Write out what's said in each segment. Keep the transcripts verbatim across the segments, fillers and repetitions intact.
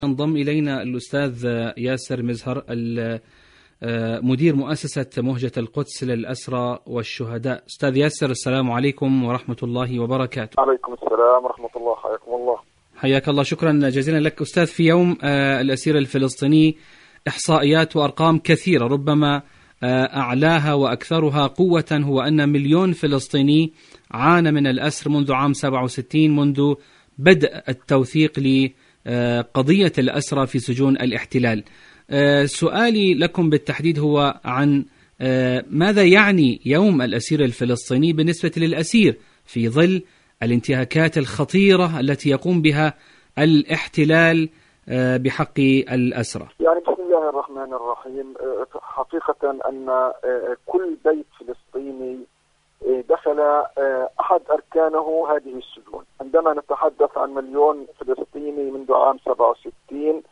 انضم إلينا الأستاذ ياسر مزهر مدير مؤسسة مهجة القدس للأسرى والشهداء. أستاذ ياسر، السلام عليكم ورحمة الله وبركاته. عليكم السلام ورحمة الله، حياكم الله. حياك الله، شكرا جزيلا لك. أستاذ، في يوم الأسير الفلسطيني إحصائيات وأرقام كثيرة، ربما أعلاها وأكثرها قوة هو أن مليون فلسطيني عانى من الأسر منذ عام سبعة وستين، منذ بدء التوثيق لقضية الأسرى في سجون الاحتلال. سؤالي لكم بالتحديد هو عن ماذا يعني يوم الأسير الفلسطيني بالنسبة للأسير في ظل الانتهاكات الخطيرة التي يقوم بها الاحتلال بحق الأسرى. يعني بسم الله الرحمن الرحيم، حقيقة أن كل بيت فلسطيني دخل أحد أركانه هذه السجون. عندما نتحدث عن مليون فلسطيني منذ عام سبعة وستين،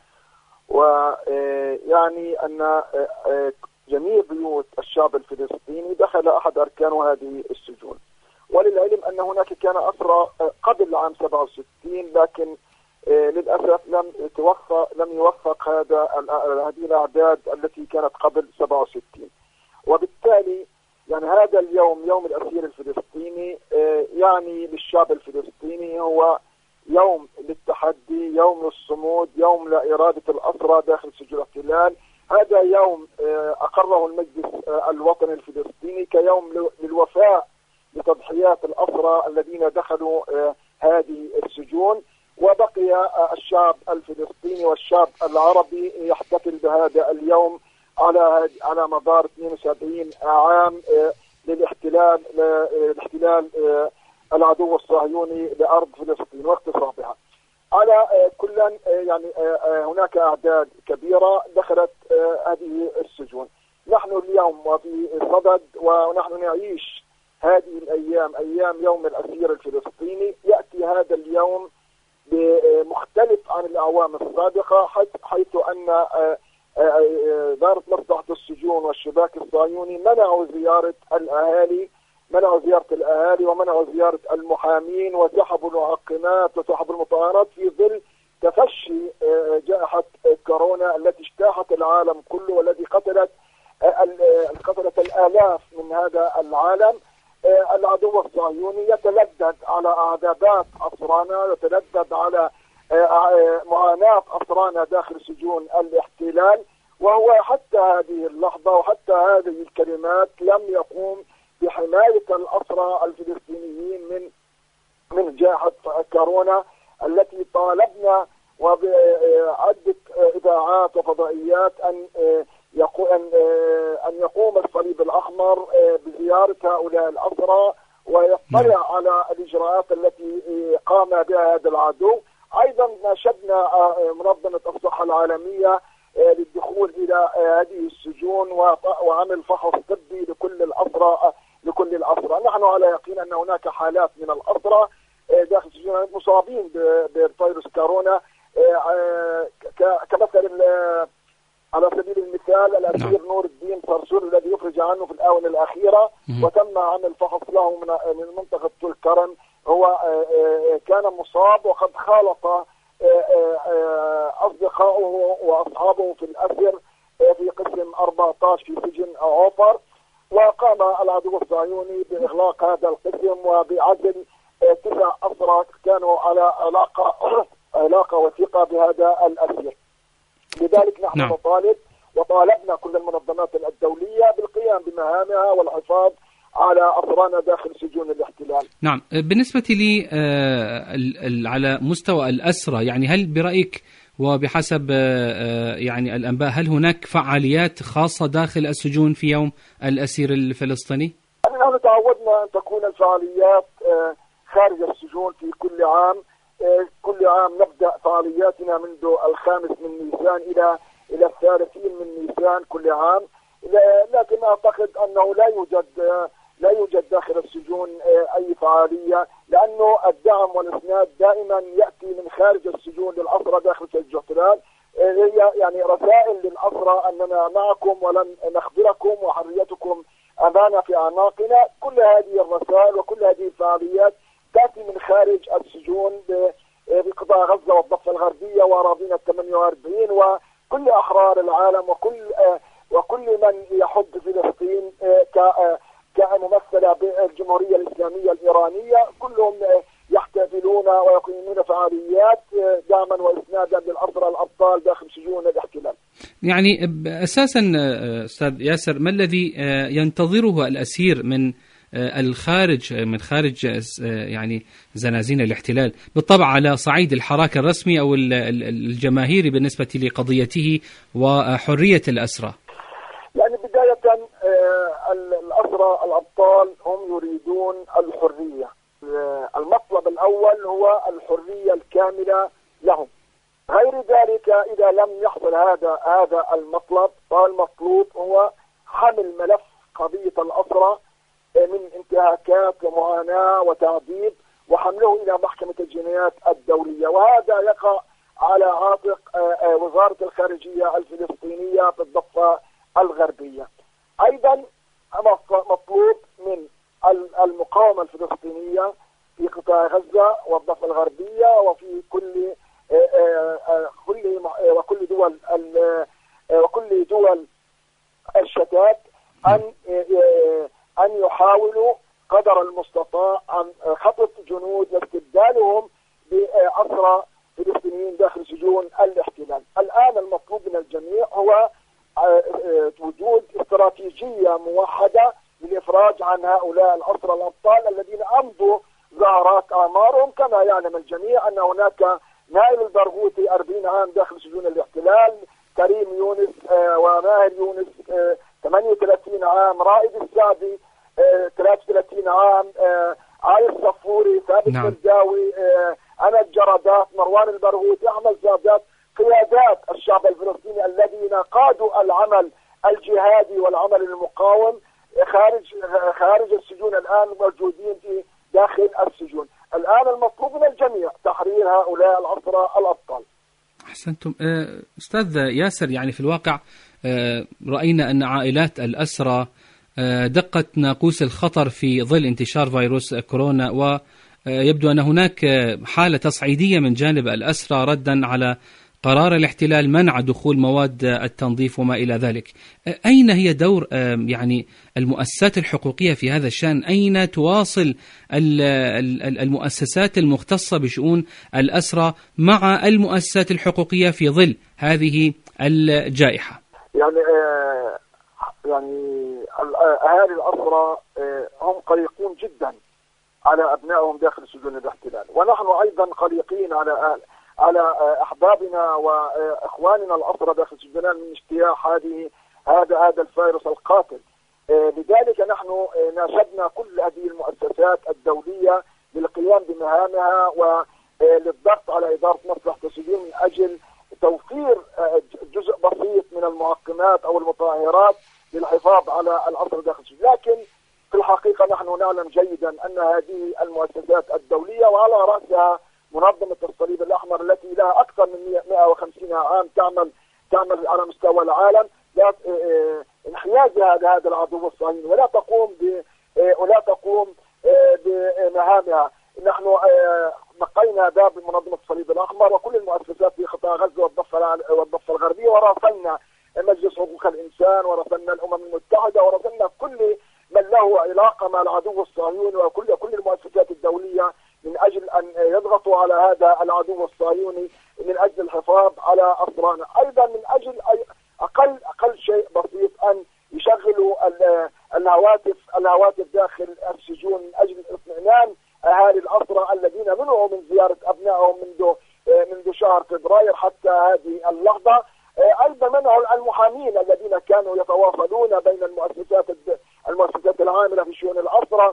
ويعني أن جميع بيوت الشعب الفلسطيني دخل أحد أركان هذه السجون. وللعلم أن هناك كان أسرى قبل عام سبعة وستين، لكن للأسف لم يتوفق لم يوفق هذا هذه الأعداد التي كانت قبل سبعة وستين. وبالتالي يعني هذا اليوم، يوم الأسير الفلسطيني، يعني للشعب الفلسطيني هو يوم للتحدي، يوم للصمود، يوم لإرادة الأسرى داخل سجون الاحتلال. هذا يوم أقره المجلس الوطني الفلسطيني كيوم للوفاء لتضحيات الأسرى الذين دخلوا هذه السجون. وبقي الشعب الفلسطيني والشعب العربي يحتفل بهذا اليوم على على مدار اثنين وسبعين عام للاحتلال لاحتلال العدو الصهيوني لأرض فلسطين واغتصابها. على كل يعني هناك أعداد كبيرة دخلت هذه السجون. نحن اليوم وفي صدد ونحن نعيش هذه الأيام، أيام يوم الأسير الفلسطيني. يأتي هذا اليوم مختلف عن الأعوام السابقة، حيث أن إدارة مصلحة السجون والشباك الصهيوني منعوا زيارة الأهالي منعوا زيارة الأهالي ومنعوا زيارة المحامين، وسحبوا المعقمات وسحبوا المطهرات في ظل تفشي جائحة كورونا التي اجتاحت العالم كله، والتي قتلت قتلت الآلاف من هذا العالم. العدو الصهيوني يتلذذ على أعدادات أسرانا، يتلذذ على معاناة أسرانا داخل سجون الاحتلال، وهو حتى هذه اللحظة وحتى هذه الكلمات لم يقوم بحماية الأسرى الفلسطينيين من من جائحة كورونا التي طالبنا وبعدة إذاعات وفضائيات أن أن يقوم الصليب الأحمر بزيارة هؤلاء الأسرى ويطلع على الإجراءات التي قام بها هذا العدو. أيضا ناشدنا منظمة الصحة العالمية للدخول إلى هذه السجون وعمل فحص طبي لكل الأسرى لكل الأسرى. نحن على يقين أن هناك حالات من الأسرى داخل السجون مصابين بفيروس كورونا، كمثل على سبيل المثال الأسير نور الدين صرصور الذي يخرج عنه في الآونة الأخيرة وتم عمل فحص له من منطقة طول كرم. هو كان مصاب وقد خالط أصدقائه وأصحابه في الأسر في قسم أربعة عشر في سجن عوفر، وقام العدو الصهيوني بإغلاق هذا القسم وبعزل تسع أسرى كانوا على علاقة علاقة وثيقة بهذا الأسير. لذلك نحن نعم. نطالب وطالبنا كل المنظمات الدولية بالقيام بمهامها والحفاظ على أسرانا داخل سجون الاحتلال. نعم، بالنسبة لي على مستوى الأسرى، يعني هل برأيك وبحسب يعني الأنباء هل هناك فعاليات خاصة داخل السجون في يوم الأسير الفلسطيني؟ نحن تعودنا أن تكون الفعاليات خارج السجون في كل عام. كل عام نبدأ فعالياتنا منذ الخامس من نيسان إلى إلى الثلاثين من نيسان كل عام، لكن أعتقد أنه لا يوجد لا يوجد داخل السجون أي فعالية، لأنه الدعم والإسناد دائما يأتي من خارج السجون للأسرى داخل سجون الاحتلال. هي يعني رسائل للأسرى أننا معكم ولن نخذلكم وحريتكم أمانة في أعناقنا. كل هذه الرسائل وكل هذه الفعاليات تأتي من خارج السجون قطاع غزة والضفة الغربية وأراضينا الثمانية وأربعين وكل أحرار العالم وكل وكل من يحب فلسطين كممثلة بالجمهورية الإسلامية الإيرانية، كلهم يحتفلون ويقيمون فعاليات دعما وإسنادا للأسرى الأبطال داخل سجون الاحتلال. يعني أساسا أستاذ ياسر، ما الذي ينتظره الأسير من الخارج من خارج يعني زنازين الاحتلال، بالطبع على صعيد الحراك الرسمي أو الجماهيري بالنسبة لقضيته وحرية الأسرى؟ يعني بداية الأسرى الأبطال هم يريدون الحرية. المطلب الأول هو الحرية الكاملة لهم. غير ذلك إذا لم يحصل هذا هذا المطلب، فالمطلوب هو حمل ملف قضية الأسرى من انتهاكات ومعاناة وتعذيب وحمله إلى محكمة الجنايات الدولية، وهذا يقع على عاتق وزارة الخارجية الفلسطينية في الضفة الغربية. أيضا مطلوب من المقاومة الفلسطينية في قطاع غزة والضفة الغربية وفي كل كل وكل دول وكل دول الشتات أن أن يحاولوا قدر المستطاع عن خطف جنود واستبدالهم بأسرى فلسطينيين داخل سجون الاحتلال. الآن المطلوب من الجميع هو وجود استراتيجية موحدة للإفراج عن هؤلاء الأسرى الأبطال الذين أمضوا زهرات أعمارهم. كما يعلم الجميع أن هناك نائل البرغوثي أربعين عام داخل سجون الاحتلال، كريم يونس وماهر يونس ثمانية وثلاثين عام، رائد السعدي ثلاثة وثلاثين عام، علي الصفوري، ثابت الزاوي، أنا الجردات، مروان البرغوثي، أحمد زادات، قيادات الشعب الفلسطيني الذين قادوا العمل الجهادي والعمل المقاوم خارج خارج السجون الآن موجودين في داخل السجون. الآن المطلوب من الجميع تحرير هؤلاء الأسرى الأبطال. أحسنتم. أستاذ ياسر، يعني في الواقع رأينا أن عائلات الأسرى دقت ناقوس الخطر في ظل انتشار فيروس كورونا، ويبدو أن هناك حالة تصعيدية من جانب الأسرى ردا على قرار الاحتلال منع دخول مواد التنظيف وما إلى ذلك. أين هي دور يعني المؤسسات الحقوقية في هذا الشأن؟ أين تواصل المؤسسات المختصة بشؤون الأسرى مع المؤسسات الحقوقية في ظل هذه الجائحة؟ يعني يعني أهالي الأسرى هم قلقون جدا على أبنائهم داخل سجون الاحتلال، ونحن أيضا قلقين على أهل على أحبابنا وإخواننا الأسرى داخل السجون من اجتياح هذه هذا هذا الفيروس القاتل. لذلك نحن ناشدنا كل هذه المؤسسات الدولية للقيام بمهامها وللضغط على إدارة مصلحة السجون من أجل توفير جزء بسيط من المعقمات أو المطهرات للحفاظ على الأسرى داخل السجون. لكن في الحقيقة نحن نعلم جيدا أن هذه المؤسسات الدولية وعلى رأسها منظمة الصليب الأحمر التي لها أكثر من مئة وخمسين عام تعمل تعمل على مستوى العالم انحياز هذا هذا العدو الصهيوني ولا تقوم ب ولا تقوم بمهامها. نحن نقينا باب منظمة الصليب الأحمر وكل المؤسسات في قطاع غزة والضفة والضفة الغربية، وراسلنا مجلس حقوق الإنسان وراسلنا الأمم المتحدة وراسلنا كل من له علاقة مع العدو الصهيوني وكل كل المؤسسات الدولية من أجل أن يضغطوا على هذا العدو الصهيوني من أجل الحفاظ على أسرانا. أيضا من أجل أقل أقل شيء بسيط أن يشغلوا الهواتف الهواتف داخل السجون من أجل اطمئنان أهالي الأسرى الذين منعوا من زيارة أبنائهم منذ منذ شهر فبراير حتى هذه اللحظة. أيضا منعوا المحامين الذين كانوا يتواصلون بين المؤسسات المؤسسات العاملة في شؤون الأسرى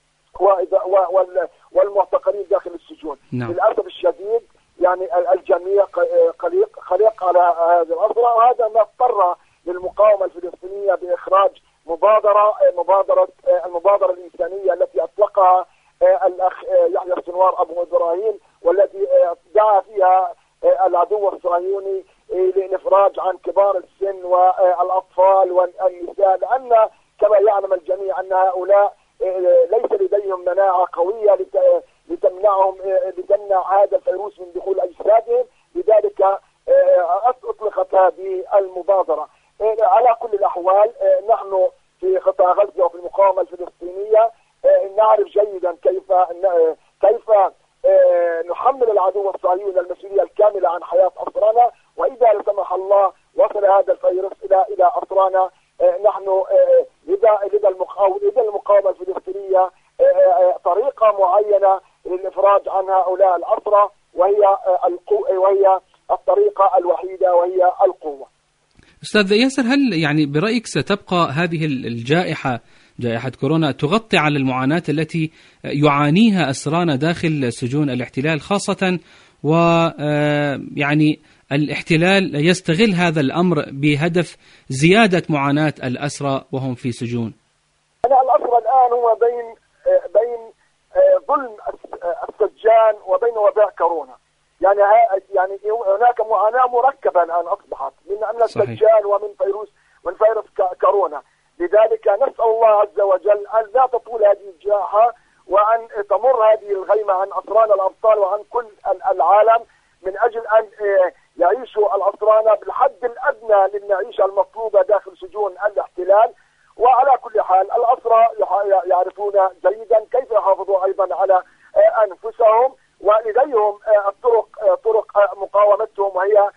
والمعتقلين داخل السجون. نعم. للأسف الشديد يعني الجميع قلق قلق على هذه الأسرى، وهذا ما اضطر للمقاومة الفلسطينية بإخراج مبادرة مبادرة المبادرة الإنسانية التي أطلقها الأخ يحيى السنوار أبو إبراهيم، والتي دعا فيها العدو الصهيوني للإفراج عن كبار السن والأطفال والنساء، لأن كما يعلم الجميع أن هؤلاء ليس لديهم مناعة قوية لتمنعهم لتمنع هذا الفيروس من دخول هذه المبادرة. على كل الأحوال نحن في قطاع غزة وفي المقاومة الفلسطينية نعرف جيدا كيف كيف نحمل العدو الصهيوني المسؤولية الكاملة عن حياة أسرانا، وإذا لا سمح الله وصل هذا الفيروس إلى إلى أسرانا نحن لدى لدى المقاومة الفلسطينية طريقة معينة للإفراج عن هؤلاء الأسرى، وهي القوة وهي الطريقة الوحيدة وهي القوة. أستاذ ياسر، هل يعني برأيك ستبقى هذه الجائحة جائحة كورونا تغطي على المعاناة التي يعانيها أسرانا داخل سجون الاحتلال، خاصة ويعني الاحتلال يستغل هذا الأمر بهدف زيادة معاناة الأسرى وهم في سجون؟ أنا الأسرى الآن هو بين بين ظلم السجان وبين وباء كورونا. يعني يعني هناك معاناة مركبة الآن أصبحت من أمن السجان ومن فيروس من فيروس كورونا. لذلك نسأل الله عز وجل أن لا تطول هذه الجائحة، وأن تمر هذه الغيمة عن أسرانا الأبطال وعن كل العالم، من أجل أن يعيشوا الأسرانا بالحد الأدنى للمعيشة المطلوبة داخل سجون الاحتلال. وعلى كل حال الأسرى يعرفون جيدا كيف يحافظوا أيضا على أنفسهم، ولديهم الطرق طرق مقاومتهم، وهي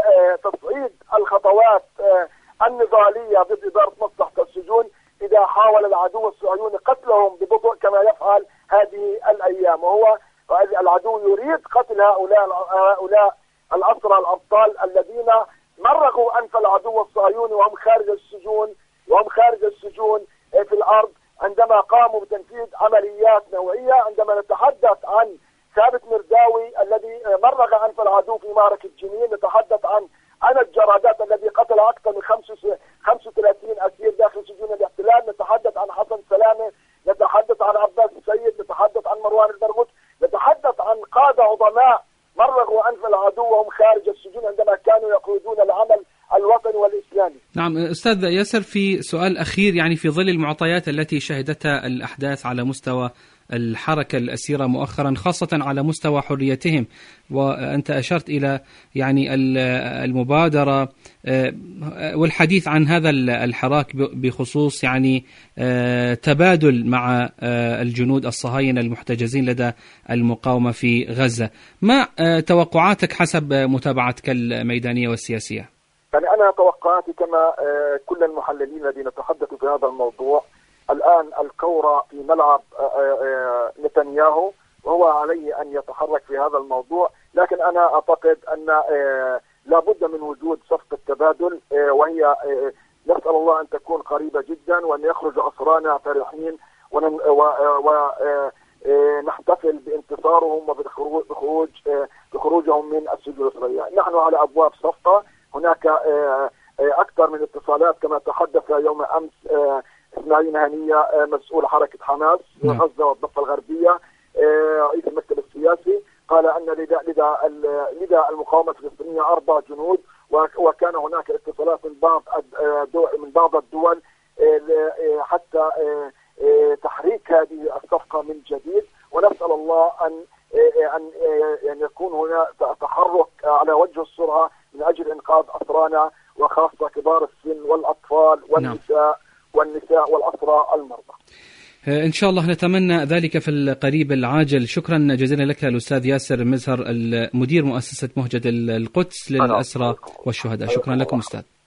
تصعيد الخطوات النضالية ضد إدارة مصلحة السجون إذا حاول العدو الصهيوني قتلهم ببطء كما يفعل هذه الأيام. وهو العدو يريد قتل هؤلاء هؤلاء الأسرى الأبطال الذين مرغوا أنف العدو الصهيوني وهم خارج السجون وهم خارج السجون في الأرض، عندما قاموا بتنفيذ عمليات نوعية. عندما نتحدث عن ثابت مرداوي الذي مرغ أنف العدو في معركة جنين، نتحدث عن عن الجرادات الذي قتل أكثر من خمسة وثلاثين أسير داخل سجون الاحتلال، نتحدث عن حسن سلامة، نتحدث عن عباس السيد، نتحدث عن مروان البرغوث، نتحدث عن قادة عظماء مرغوا أنف العدو وهم خارج السجون عندما كانوا يقودون العمل الوطني والإسلامي. نعم أستاذ ياسر، في سؤال أخير، يعني في ظل المعطيات التي شهدتها الأحداث على مستوى الحركة الأسيرة مؤخرا، خاصة على مستوى حريتهم، وأنت أشرت إلى يعني المبادرة والحديث عن هذا الحراك بخصوص يعني تبادل مع الجنود الصهاينة المحتجزين لدى المقاومة في غزة، ما توقعاتك حسب متابعتك الميدانية والسياسية؟ يعني أنا توقعاتي كما كل المحللين الذين تحدثوا في هذا الموضوع، الآن الكورة في ملعب نتنياهو، وهو عليه أن يتحرك في هذا الموضوع. لكن أنا أعتقد أن لابد من وجود صفقة تبادل، وهي نسأل الله أن تكون قريبة جدا، وأن يخرج أسرانا فرحين، ونحتفل بانتصارهم وبخروج بخروجهم من السجون الإسرائيلية. نحن على أبواب صفقة. هناك أكثر من اتصالات كما تحدث يوم أمس إسماعيل هنية مسؤول حركة حماس في غزة والضفة الغربية، رئيس المكتب السياسي، قال أن لدى لدى لدى المقاومة الفلسطينية أربع جنود، وكان هناك اتصالات من بعض من بعض الدول حتى تحريك هذه الصفقة من جديد. ونسأل الله أن أن يعني يكون هنا تحرك على وجه السرعة من أجل إنقاذ أسرانا، وخاصة كبار السن والأطفال والنساء والنساء والأسرى المرضى. إن شاء الله نتمنى ذلك في القريب العاجل. شكرا جزيلا لك الأستاذ ياسر مزهر، مدير مؤسسة مهجة القدس للأسرى والشهداء. شكرا لكم أستاذ.